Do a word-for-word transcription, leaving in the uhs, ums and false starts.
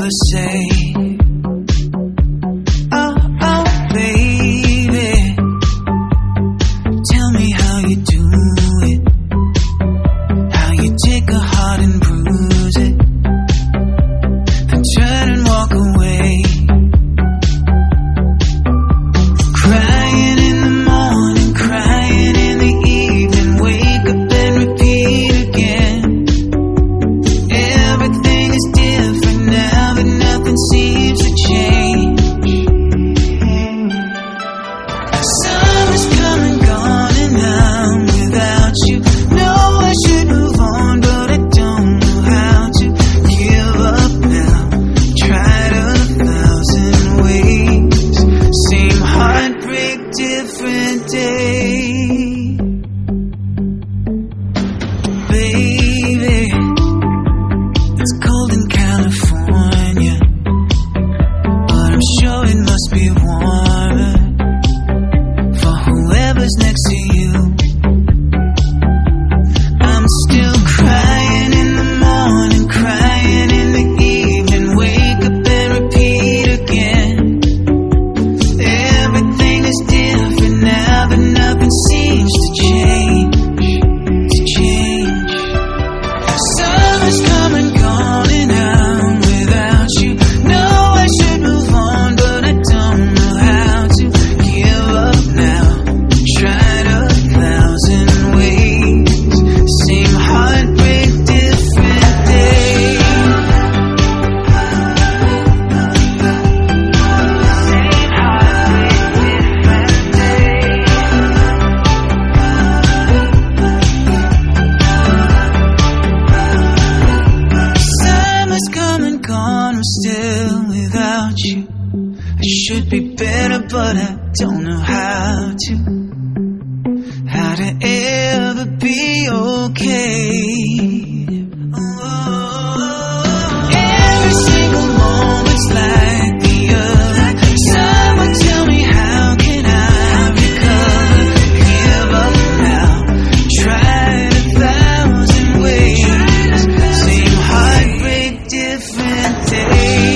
never say. Oh, oh, baby, tell me how you do it, how you take a heart and bruise it, then turn and walk away. Crying in the morning, crying in the evening, wake up and repeat again. Everything is different now, but nothing seems to change. Summer's come and gone and I'm without you. No, I should move on, but I don't know how to. Give up now, tried a thousand ways. Same heartbreak, different day. Baby, it's cold in California, but I'm sure it must be warmer for whoever's next to you. I'm still crying in the morning, crying in the evening, wake up and repeat again. Everything is different now, but nothing seems to change, to change. Summer's come and gone and I'm without you. No, I should move on, but I don't know how to. Give up now, tried a thousand ways. Same heartbreak, different day. Summer's come and gone, I'm still without you. I should be better, but I don't know how to. How to ever be okay. Oh, every single moment's like the other. Someone tell me, how can I recover? Give up now, tried a thousand ways. Same heartbreak, different day.